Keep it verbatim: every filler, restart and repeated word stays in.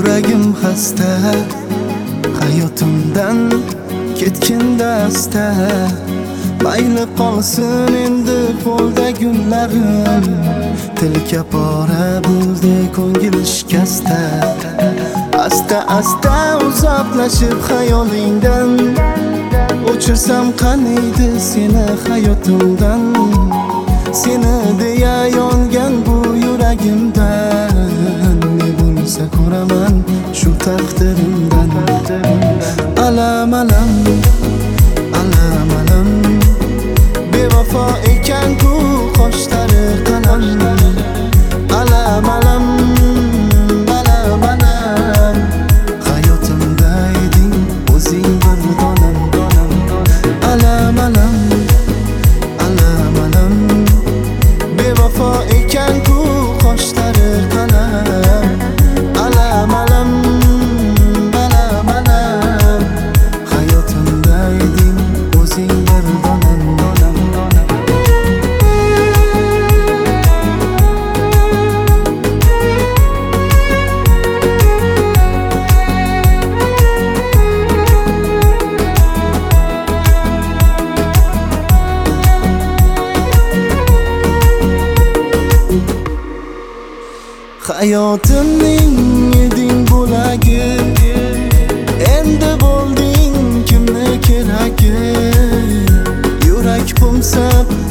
yuragim xasta, hayotimdan ketkin dasta. Mayli qolsin endi qo'lda gullarim, tilka pora bo'ldi ko'ngil shikasta. Asta asta uzoqlashib xayolingdan, o'chirsam qaniydi seni hayotimdan. Seni deya yongan bu yuragimdan, ne bo'lsa ko'raman shu taqdirimdan. Alam alam, alam alam, bevafo ekan-ku qoshlari qalam. Alam alam, alam alam, hayotimda eding o'zing bir donam. Alam alam, alam alam, bevafo ekan-ku qoshlari qalam. Alam alam, alam alam, hayotimda eding o'zing bir donam. Hayotimning eding bo'lagi, endi bo'lding kimni keragi. Yurak qo'msab